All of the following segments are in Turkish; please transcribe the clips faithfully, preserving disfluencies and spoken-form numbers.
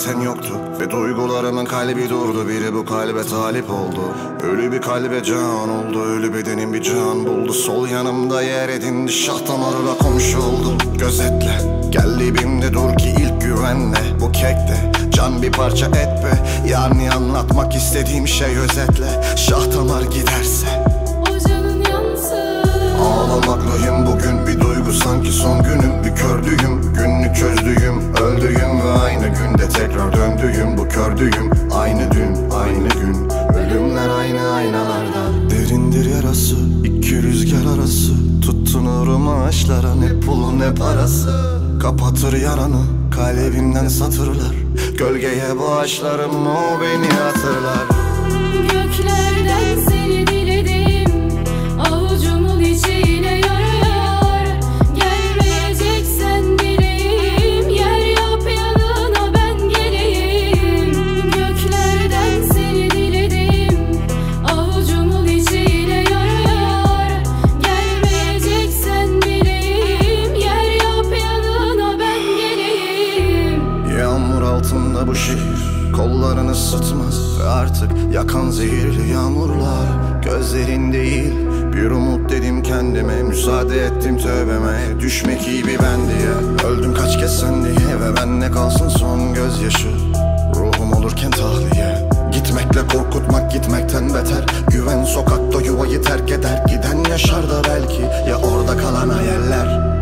zaten yoktu ve duygularımın kalbi durdu. Biri bu kalbe talip oldu. Ölü bir kalbe can oldu. Ölü bedenim bir can buldu. Sol yanımda yer edindi. Şah damarla komşu oldu. Gözetle, gel dibimde dur ki ilk güvenle. Bu kekte can bir parça et be. Yani anlatmak istediğim şey özetle. Şah damar giderse o canın yansın. Ağlamaklıyım bugün, bir duygu sanki son günüm. Bir kördüğüm, günlük çözdüğüm, öldüğüm ve aynı günde tekrar döndüğüm. Bu kördüğüm aynı dün, aynı gün. Ölümler aynı aynalarda. Derindir yarası, iki rüzgar arası. Tuttunurum ağaçlara, ne pulu ne parası. Kapatır yaranı, kalbimden satırlar. Gölgeye bağışlarım, o beni hatırlar. Göklerden seni diledim, avucumun içine yarar. Gelmeyeceksen dileğim, yer yap yanına ben geleyim. Göklerden seni diledim, avucumun içine yarar. Gelmeyeceksen dileğim, yer yap yanına ben geleyim. Yağmur altında bu şehir kollarını ısıtmaz ve artık yakan zehirli yağmurlar gözlerin değil. Bir umut dedim kendime, müsaade ettim tövbeme. Düşmek iyi bir ben diye, öldüm kaç kez sen diye. Ve benle kalsın son gözyaşı, ruhum olurken tahliye. Gitmekle korkutmak gitmekten beter. Güven sokakta yuvayı terk eder. Giden yaşar da belki, ya orada kalan hayaller.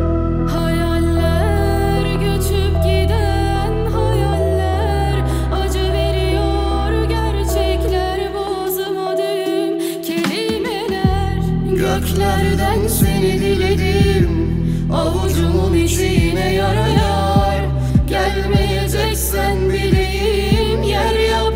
Hayaller göçüp giden hayaller, acı veriyor gerçekler, boğazıma düğüm kelimeler. Göklerden seni diledim, avucumun içine yara yar. Gelmeyeceksen bileyim, yer yap